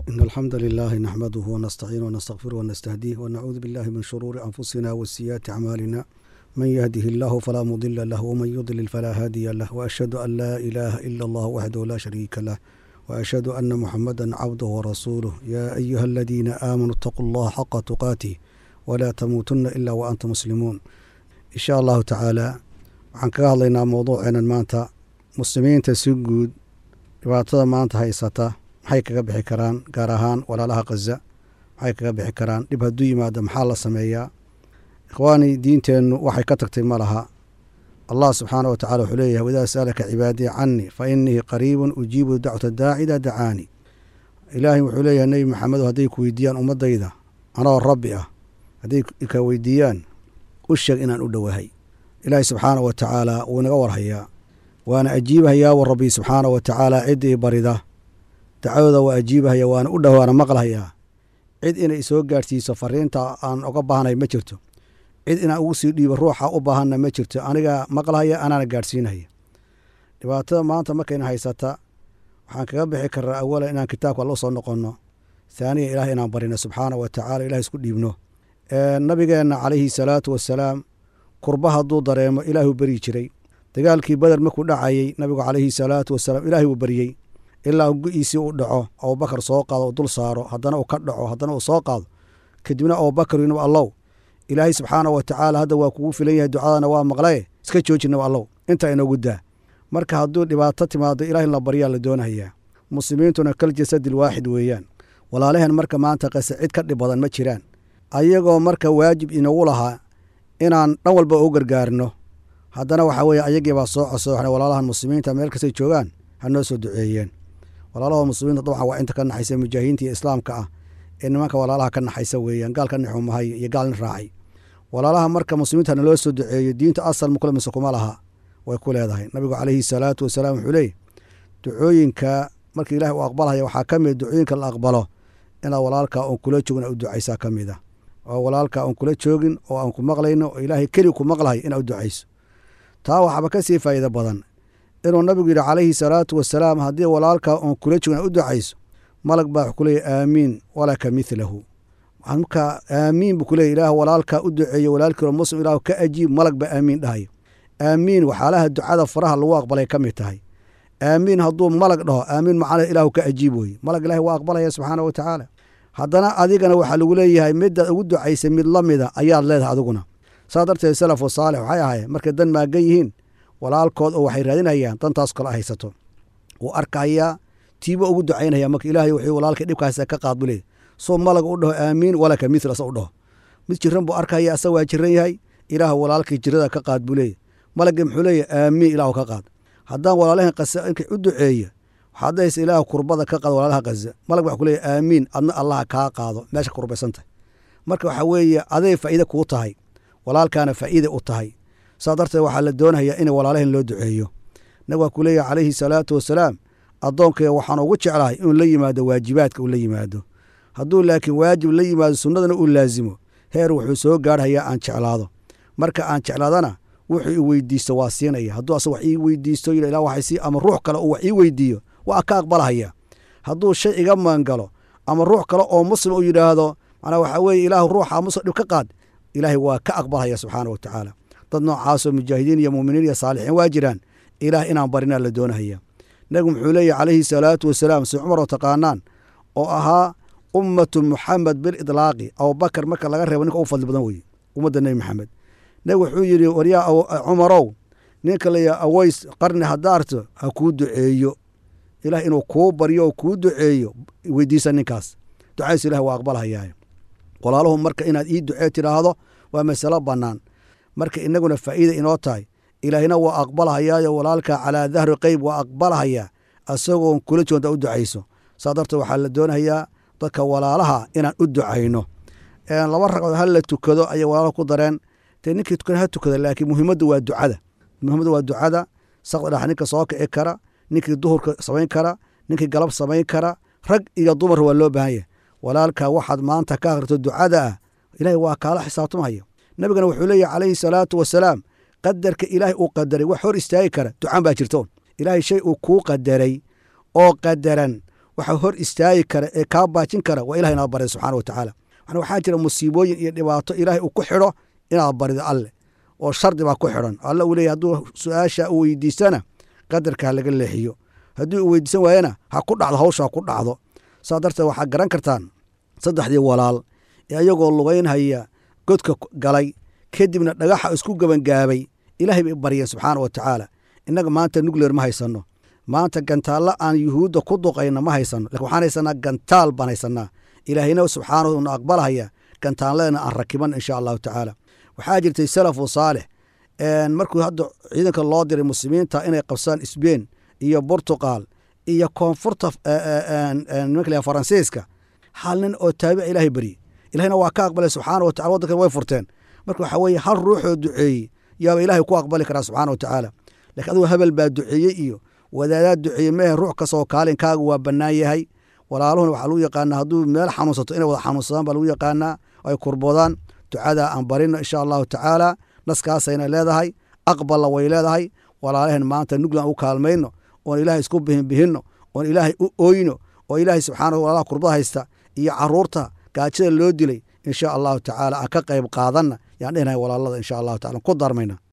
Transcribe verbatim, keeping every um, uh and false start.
إن الحمد لله نحمده ونستعينه ونستغفره ونستهديه ونعوذ بالله من شرور أنفسنا وسيئات أعمالنا من يهده الله فلا مضل له ومن يضلل فلا هادي له وأشهد أن لا إله إلا الله وحده لا شريك له وأشهد أن محمدا عبده ورسوله يا أيها الذين آمنوا اتقوا الله حق تقاته ولا تموتن إلا وأنتم مسلمون إن شاء الله تعالى waxaan kaga hadlaynaa mowduuceenan maanta muslimiinta si guud dhibaatada maanta haysata maxay kaga bixi karaan gaar ahaan walaalaha Gaza maxay kaga bixi karaan dhib hadduu yimaado maxaa la sameeyaa ikhwaani diinteennu waxay ka tagtay ma laha allah subxaanahu wa tacaala wuxuu leeyahay wadaa sa'alaka cibaadii cannii fa innii qariibun ujiibu dacwata daaci idaa dacaani ilaahay wuxuu leeyahay nebi maxamedow hadday ku weydiiyaan ummaddayda anoo rabbi ah hadday ka weydiiyaan u sheeg inaan u dhowahay ilaahay subxaanahu wa tacaala wuu inaga warhayaa waana ajiibahayaa wa rabbi subxaanahu wa tacaala ciddii barida dacwada waa ajiibahaya waana u dhowaana maqlahayaa cid inay soo gaadhsiiso fariinta aan uga baahnay ma jirto cid inaan ugu sii dhiibo ruuxa u baahanna ma jirto aniga maqlahaya anaana gaadhsiinaya dhibaatada maanta markayna haysata waxaan kaga bixi karraa awalan inaan kitaabka alla soo noqonno haaniya ilaah inaan barino subxaanahu wa tacaala ilaah isku dhiibno nabigeenna calayhi salaatu wasalaam kurba hadduu dareemo ilaahuu beryi jiray dagaalkii beder markuu dhacayey nabigu calayhi salaatu wasalaam ilaahay uu baryey ilaa go-iisii u dhaco abubakar soo qaado dul saaro haddana uu ka dhaco haddana uu soo qaado kadibna abubakar inuu allow ilaahay subxaanahu wa tacaala hadda waa kugu filan yahay ducadana waa maqlaye iska joojinaba allow intaa inoogu daa marka hadduu dhibaato timaado ilaah in la baryaa la doonayaa muslimiintuna kal jasadil waaxid weeyaan walaalaheen marka maanta qase cid ka dhib badan ma jiraan ayagoo marka waajib inagu lahaa inaan dhan walba u gargaarno haddana waxaa weeye ayagii baa soo cosooxnay walaalahan muslimiinta meel kastay joogaan ha noo soo duceeyeen walaalaha muslimiinta dabcan waa inta ka naxaysa mujaahidiinta iyo islaamka ah ee nimanka walaalaha ka naxaysa weeyaan gaal ka nixumahay iyo gaal nin raacay walaalaha marka muslimiinta naloo soo duceeyo diinta asal mukule mise kuma laha way ku leedahay nabigu calayhi salaatu wasalaam wuxuu leeyay ducooyinka marka ilaah uu aqbalaya waxaa ka mid ducooyinka la aqbalo inaad walaalka oon kula joogin u ducaysaa ka mid ah oo walaalka oon kula joogin oo aan ku maqlayno oo ilaahay keli ku maqlahay inaad u ducayso taa waxaaba ka sii faa'iido badan inuu nabigu yidhi calayhi salaatu wasalaam haddii walaalka oon kula joogin aad u ducayso malag baa wuxuu ku leeyahy aamiin walaka midlahu marka aamiin buu ku leeyahy ilaah walaalka u duceeyo walaalkiiro muslim ilaah ka ajiib malag baa aamiin dhahayo aamiin waxaalaha ducada faraha lagu aqbalay ka mid tahay aamiin hadduu malag dhaho aamiin macana ilaahu ka ajiib weye malag ilaahi waa aqbalaya subxaana wa tacaala haddana adigana waxaa lagu leeyahay midaad ugu ducaysay mid la mida ayaad leedahay adiguna saas darteed salafu saalix waxay ahaayeen markay dan maagan yihiin walaalkood oo waxay raadinayaan dantaas kale haysato wuu arkayaa tiibo ugu ducaynaya marka ilaahay wuxuu walaalkay dhibkaasa ka qaad buu leeyahy soo malag u dhaho aamiin walaka mithla asa u dhaho mid jiran buu arkaya asa waa jiran yahay ilaah walaalkay jirada ka qaad buu leeyahy malagga muxuu leeyahy aamiin ilaahu ka qaad haddaan walaalahan qasa inkay u duceeya waxaad dahaysa ilaah kurbada ka qaado walaalaha Gaza malag waxa ku leeyahy aamiin adna allah kaa qaado meesha ka kurbaysantahay marka waxa weeye aday faa'iido kuu tahay walaalkaana faa'iida u tahay saa darteed waxaa la doonayaa in walaalahan loo duceeyo nabigu waa ku leeyahay calayhi salaatu wasalaam addoonkayga waxaan ugu jeclahay inuu la yimaado waajibaadka uu la yimaado hadduu laakiin waajib la yimaado sunnadana uu laazimo heer wuxuu soo gaarhayaa aan jeclaado marka aan jeclaadana wuxuu i weydiisto waa siinaya hadduu asaga wax ii weydiisto ila ilaah waxay sii ama ruux kale uu wax ii weydiiyo waa ka aqbalahaya hadduu shay iga maangalo ama ruux kale oo muslim uu yidhaahdo macnaa waxaa weeye ilaahu ruuxa muslim dhib ka qaad ilaahay waa ka aqbalhaya subxaana wa tacaala dad noocaasoo mujaahidiin iyo muuminiin iyo saalixiin waa jiraan ilaah inaan barinaa la doonahaya nabigu muxuu leeyahy calayhi salaatu wasalaam si cumar oo taqaanaan oo ahaa ummatu muxamed bilidlaaqi abubakar marka laga reebo ninka ugu fadli badan weye ummadda nebi maxamed nabigu wuxuu yidhi waryaa cumarow ninka layaa aways qarni haddaarto ha kuu duceeyo ilaah inuu kuu baryo oo kuu duceeyo weydiisa ninkaas ducaysu ilah waa aqbalhayaa walaaluhu marka inaad ii ducee tidhaahdo waa masalo bannaan marka inaguna faa'iida inoo tahay ilaahina waa aqbalhayaayo walaalka calaa dahri qeyb waa aqbalhayaa asagoon kula joonta u ducayso saa darteed waxaa la doonayaa dadka walaalaha inaan u ducayno laba ragcood hal la tukado ayay walaalaha ku dareen dee ninkii tukada ha tukada laakiin muhiimaddu waa ducada muhiimaddu waa ducada saqda dhax ninka soo kici kara ninkii duhurka samayn kara ninkii galab samayn kara rag iyo dumar waa loo baahan yahay walaalka waxaad maanta ka akrito ducada ah ilaahay waa kaala xisaabtamaya nabigana wuxuu leeyahy calayhi salaatu wasalaam qadarka ilaahay uu qadaray wax hor istaagi kara ducaan baa jirtoon ilaahay shay uu kuu qadaray oo qadaran waxa hor istaagi kara ee kaa baajin kara waa ilahay inaad barido subxaana wa tacaala waxna waxaa jira musiibooyin iyo dhibaato ilaahay uu ku xidho inaad barido alle oo shardi baa ku xidhan alle uu leeyahy hadduu su-aasha u weydiisana qadarka ha laga leexiyo haddii uu weydiisan waayana ha ku dhacdo hawsha ha ku dhacdo saa darteed waxaad garan kartaan saddexdii walaal ee ayagoo lugaynhaya godka galay kadibna dhagaxa isku gebangaabay ilaahay bay baryeen subxaana wa tacaala innaga maanta nugleer ma haysanno maanta gantaalla aan yuhuudda ku duqayna ma haysanno lakin waxaan haysanaa gantaal baan haysanaa ilaahayna subxaanahu na aqbalahaya gantaalladana aan rakiban insha allahu tacaala waxaa jirtay salafu saalix markuu hadda ciidanka loo diray muslimiinta inay qabsaan sbain iyo bortugal iyo koonfurta nimanka faransiiska hal nin oo taabica ilaahay baryey ilahayna waa ka aqbalay subxaana wa tacala waddankan way furteen marka waxaa weeye hal ruuxoo duceeyey yaaba ilaahay ku aqbali karaa subxaana wa tacaala lakiin adigu hebel baa duceeyey iyo wadaadaad duceeyey mehe ruux kastoo kaalinkaaga waa bannaan yahay walaaluhuna waxaa lagu yaqaanaa hadduu meel xanuunsato inay wada xanuunsadaan baa lagu yaqaanaa ay kurboodaan ducadaa aan barino insha allahu tacaala naskaasayna leedahay aqballa way leedahay walaalaheen maanta nuglan u kaalmayno oon ilaahay isku bihinbihinno oon ilaahay u ooyno oo ilaahay subxaanahu walaalaha kurbada haysta iyo caruurta gaajada loo dilay insha allahu tacaala aan ka qayb qaadanna yaan dhehnahay walaalada insha allahu tacala ku darmayna